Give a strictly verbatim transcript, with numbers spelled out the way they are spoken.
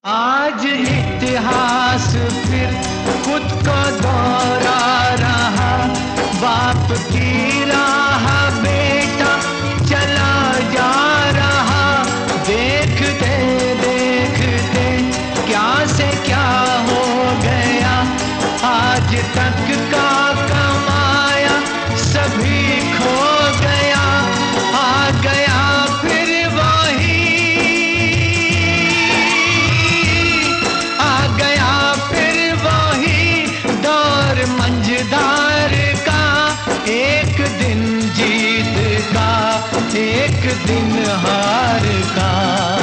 आज इतिहास फिर खुद को दोहरा रहा, बाप की राह बेटा चला जा रहा। देखते देखते क्या से क्या हो गया, आज तक का कमाया सभी खो गया। आ गया फिर वही, आ गया फिर वही दौर मंझधार का। एक दिन जीत का, एक दिन हार का।